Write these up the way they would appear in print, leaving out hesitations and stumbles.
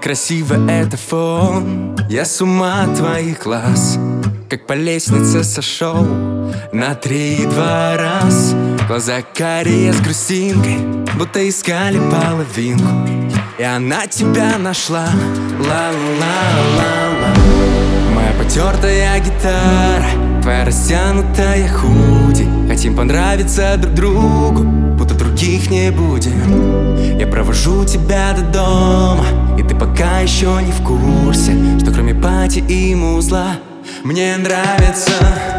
красиво это фон. Я с ума от твоих глаз, как по лестнице сошел на 3-2 раз. Глаза карие с грустинкой, будто искали половинку, и она тебя нашла. Ла-ла-ла-ла-ла. Моя потертая гитара, твоя растянутая худи. Хотим понравиться друг другу, будто других не будем. Я провожу тебя до дома, и ты пока еще не в курсе, что кроме пати и музла мне нравится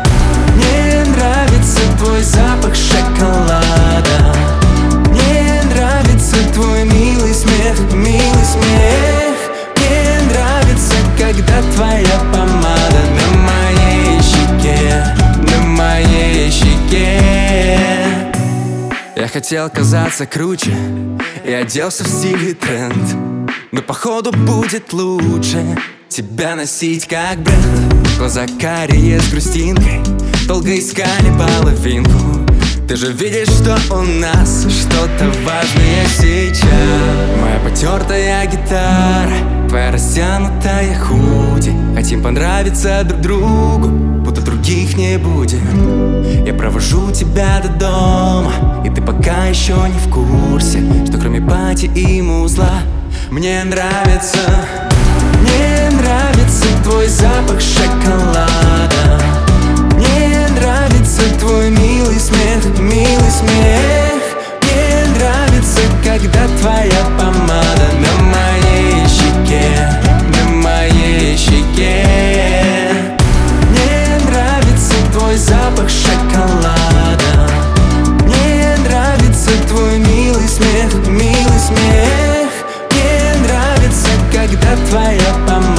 твой запах шоколада. Мне нравится твой милый смех, милый смех. Мне нравится, когда твоя помада на моей щеке, на моей щеке. Я хотел казаться круче и оделся в стиле тренд, но походу будет лучше тебя носить как бренд. Глаза карие с грустинкой, долго искали половинку. Ты же видишь, что у нас что-то важное сейчас. Моя потертая гитара, твоя растянутая худи. Хотим понравиться друг другу, будто других не будем. Я провожу тебя до дома, и ты пока еще не в курсе, что кроме пати и музла мне нравится твой запах шоколада. Мне нравится твой милый смех, милый смех. Мне нравится, когда твоя помада на моей щеке, на моей щеке. Мне нравится твой запах шоколада. Мне нравится твой милый смех, милый смех. Мне нравится, когда твоя помада